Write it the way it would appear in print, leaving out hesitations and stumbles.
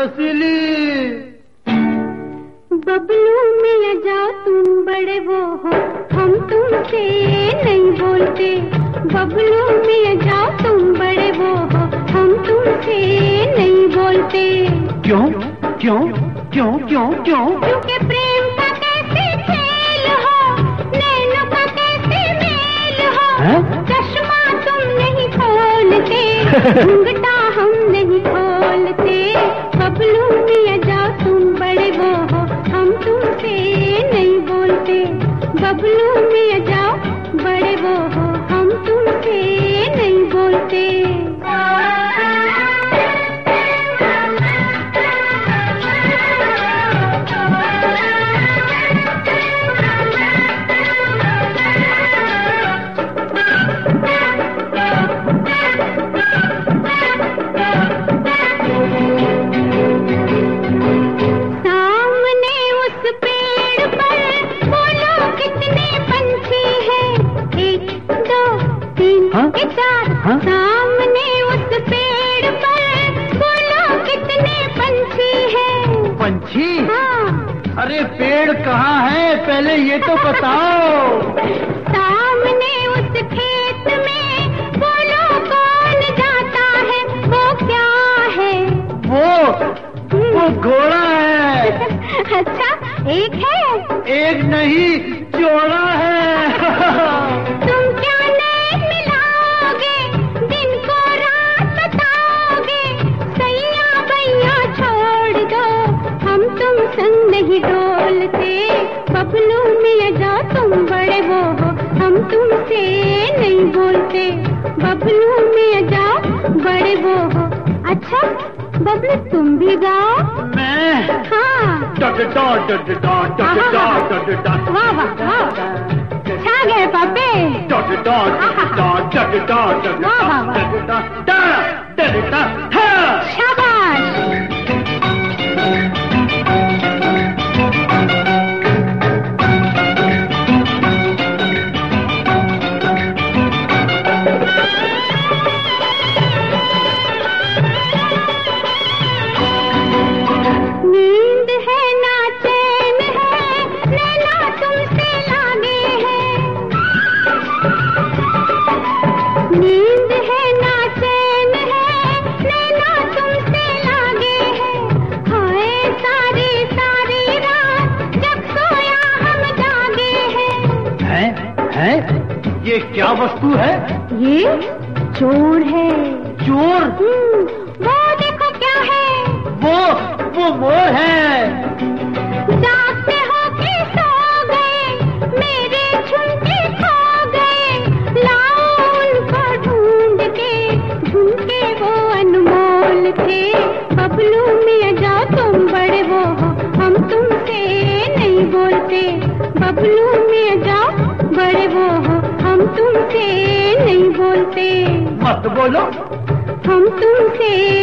रसीली। बबलू मियां जाओ तुम बड़े वो हो, हम तुमसे नहीं बोलते। बबलू मियां जाओ तुम बड़े वो हो, हम तुमसे नहीं बोलते। क्यों क्यों क्यों क्यों क्यों? क्योंकि प्रेम का कैसे खेल हो, नैनों का कैसे मेल हो। चश्मा तुम नहीं खोलते, घूंघटा हम नहीं खोलते। बबलू मियां जाओ तुम बड़े वो हो, हम तुमसे नहीं बोलते। बबलू मियां जाओ बड़े वो हो, हम तुमसे नहीं बोलते। सामने उस पेड़ पर बोलो कितने पंछी हैं? पंछी? हाँ। अरे पेड़ कहाँ है, पहले ये तो बताओ। सामने उस खेत में बोलो कौन जाता है, वो क्या है? वो घोड़ा है। अच्छा, एक है? एक नहीं, जोड़ा है। तुम क्या नहीं मिलाओगे, दिन को रात बताओगे। सैया भैया छोड़ दो, हम तुम संग नहीं डोलते। बबलू मियां जाओ तुम बड़े वो हो, हम तुमसे नहीं बोलते। बबलू मियां जाओ बड़े वो हो। अच्छा बबलू तुम भी गाओ। मैं? हाँ। वाह वाह वाह, छा गए पापे। शाबाश। नींद है ना चैन है, नैना तुमसे लागे हैं। नींद है ना चैन है, नैना तुमसे लागे हैं। हाय सारी सारी रात जब सोया हम जागे हैं। हैं? ये क्या वस्तु है? ये चोर है। चोर? वो देखो क्या है। वो मोर है। जागते हो के सो गए, मेरे झुमके खो गए। लाओ उनको ढूंढ के, झुमके वो अनमोल थे। बबलू मियां जाओ तुम बड़े वो हो, हम तुमसे नहीं बोलते। बबलू मियां जाओ बड़े वो हो, हम तुमसे नहीं बोलते। मत बोलो। हम तुमसे